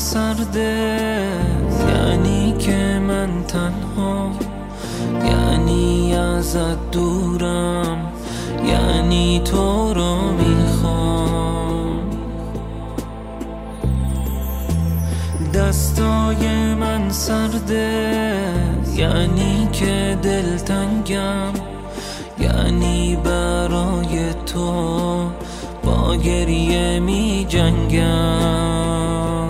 سرده، یعنی که من تنها، یعنی ازت دورم، یعنی تو رو میخوام. دستای من سرده، یعنی که دلتنگم، یعنی برای تو با گریه می جنگم.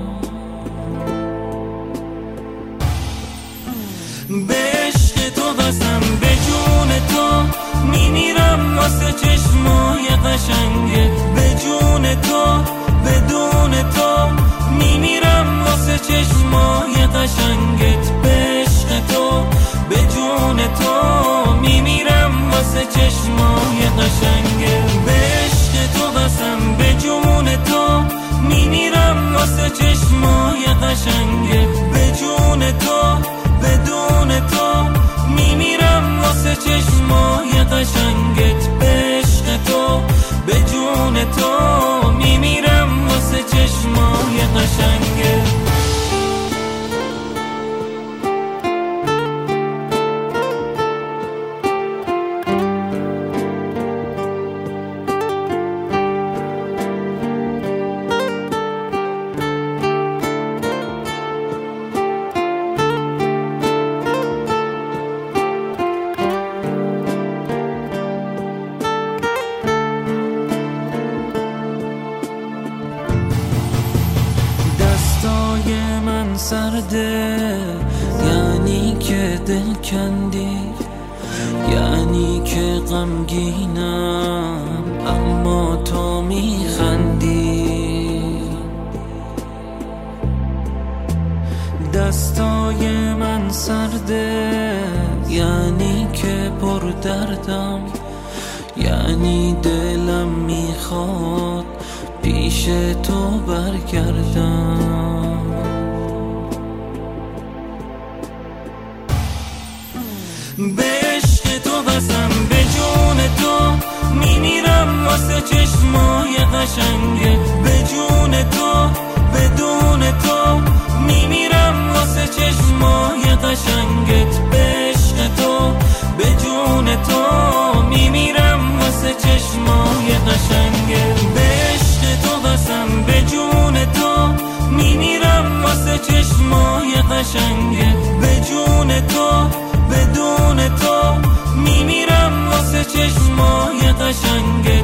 به عشق تو بسم، به جون تو میمیرم واسه چشمای قشنگت، به جون تو بدون تو میمیرم واسه چشمای قشنگت، به عشق تو به جون تو میمیرم واسه چشمای قشنگت، به عشق تو بسم، به جون تو میمیرم واسه چشمای قشنگت، به جون تو بدون تو میمیرم واسه چشمای قشنگت، به عشق تو به جون تو میمیرم واسه چشمای قشنگت. من سرده، یعنی که دل کندی، یعنی که غمگینم اما تو میخندی. دستای من سرده، یعنی که پر دردم، یعنی دلم میخواد پیش تو برگردم. به عشق تو بسم، به جون تو میمیرم واسه چشمای قشنگت، به جون تو بدون تو میمیرم واسه چشمای قشنگت، به عشق تو به جون تو میمیرم واسه چشمای قشنگت، به عشق تو بسم، به جون تو میمیرم واسه چشمای قشنگت، به جون تو بدون تو میمیرم واسه چشمای قشنگت.